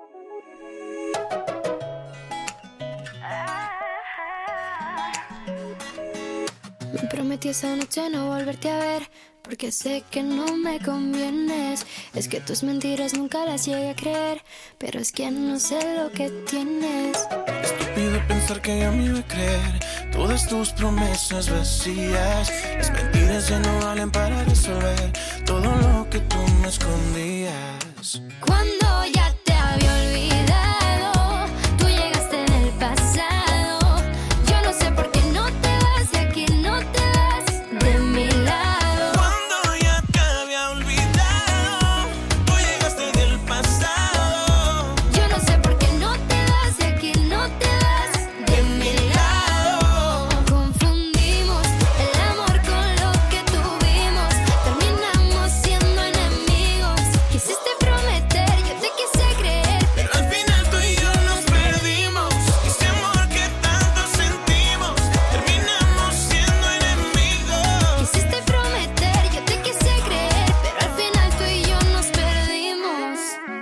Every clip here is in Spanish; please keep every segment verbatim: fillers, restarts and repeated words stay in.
Me prometí esa noche no volverte a ver, porque sé que no me convienes. Es que tus mentiras nunca las llegué a creer, pero es que no sé lo que tienes. Estúpido pensar que ya me iba a creer todas tus promesas vacías. Las mentiras ya no valen para resolver todo lo que tú me escondías. Cuando ya te había olvidado, tú llegaste en el pasado. Yo no sé por qué no te vas de aquí, no te vas de mi lado. Cuando ya te había olvidado, tú llegaste del pasado. Yo no sé por qué no te vas de aquí, no te vas de mi lado. Confundimos el amor con lo que tuvimos, terminamos siendo enemigos. Quisiste prometer, yo te quise creer, Pero al final tú y yo nos perdimos. Ese amor que tanto sentimos, terminamos siendo enemigos. quisiste prometer, yo te quise creer, pero al final tú y yo nos perdimos.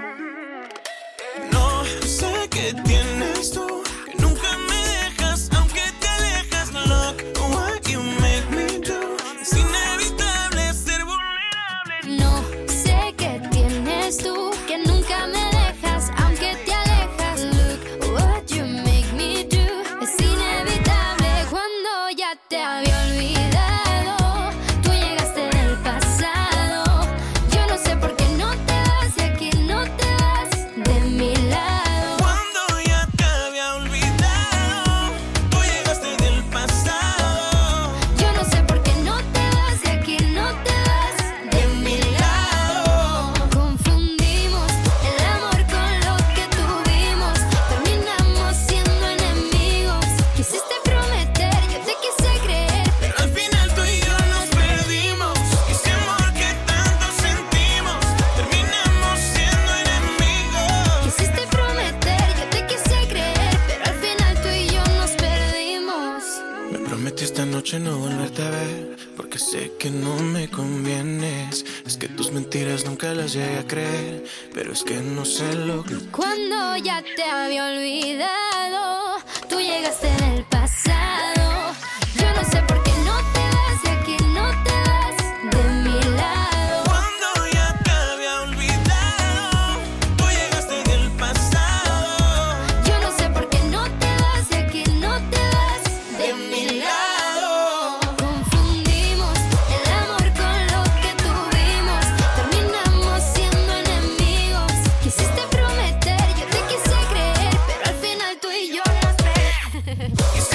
No sé qué tienes tú, que nunca me dejas, aunque te alejas. Look what you make me do. Es inevitable ser vulnerable. No sé qué tienes tú, que nunca me dejas, aunque te alejas. Look what you make me do. Es inevitable cuando ya te había olvidado. Tú llegaste del pasado. Yo no sé por qué no te vas de aquí, no te vas de mi lado. Cuando ya te había olvidado, tú llegaste del pasado. Yo no sé por qué no te vas de aquí, no te vas de mi lado. Confundimos el amor con lo que tuvimos, terminamos siendo enemigos. Quisiste prometer, yo te quise creer, Pero al final tú y yo nos perdimos. Ese amor que tanto sentimos, terminamos siendo enemigos. quisiste prometer, yo te quise creer, pero al final tú y yo nos perdimos. Me prometí esta noche no volverte a ver, porque sé que no me convienes. Es que tus mentiras nunca las llegué a creer, pero es que no sé lo que... Cuando ya te había olvidado, tú llegaste en el pasado. Yo no sé por qué no te vas de aquí, no te vas de mi lado. Cuando ya te había olvidado, tú llegaste del pasado. Yo no sé por qué no te vas de aquí, no te vas de mi lado. Confundimos el amor con lo que tuvimos, terminamos siendo enemigos. Quisiste prometer, yo te quise creer, pero al final tú y yo nos perdimos.